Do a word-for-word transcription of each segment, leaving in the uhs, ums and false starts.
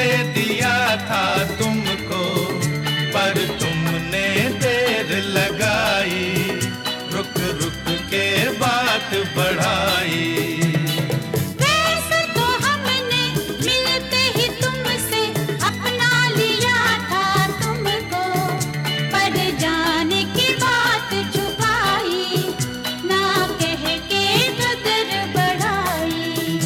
दिया था तुमको, पर तुमने देर लगाई, रुक रुक के बात बढ़ाई। वैसे तो हमने मिलते ही तुमसे अपना लिया था तुमको, पर जाने की बात छुपाई, ना कह के कदर बढ़ाई।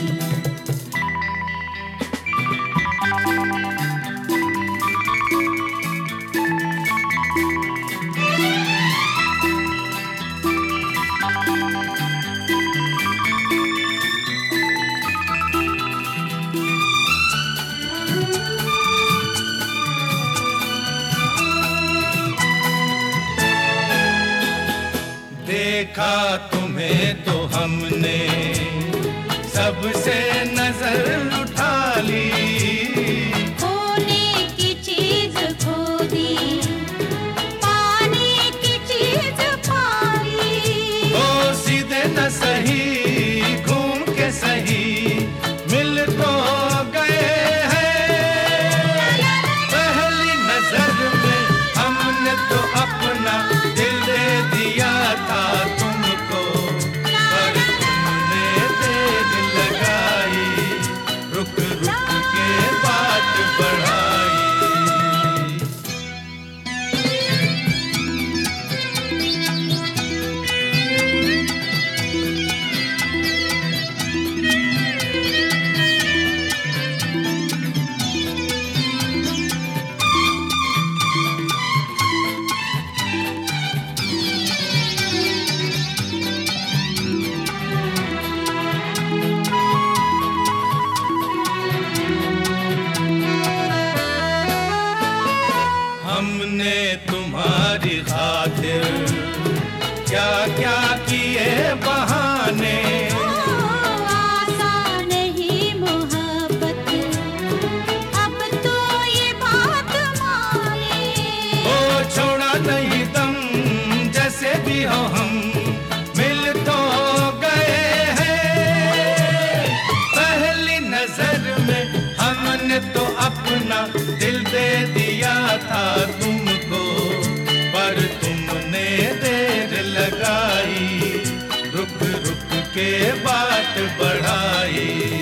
देखा तुम्हें तो हमने सबसे नजर उठा ली, खोने की चीज खो दी, पाने की चीज पाई। ओ सीधे न सही घूम के सही मिल तो गए हैं। पहली नजर में हमने तो अपना दिल दे दिया था तुमको, पर तुमने देर लगाई, रुक रुक के बात बढ़ाई। हमने तुम्हारी खातिर क्या क्या किए बहाने, आसान नहीं मोहब्बत, अब तो ये बात माने। ओ छोड़ा नहीं दम, जैसे भी हो हम मिल तो गए हैं। पहली नजर में हमने तो अपना दिल दे दिया था तुमको, पर तुमने देर लगाई, रुक रुक के बात बढ़ाई।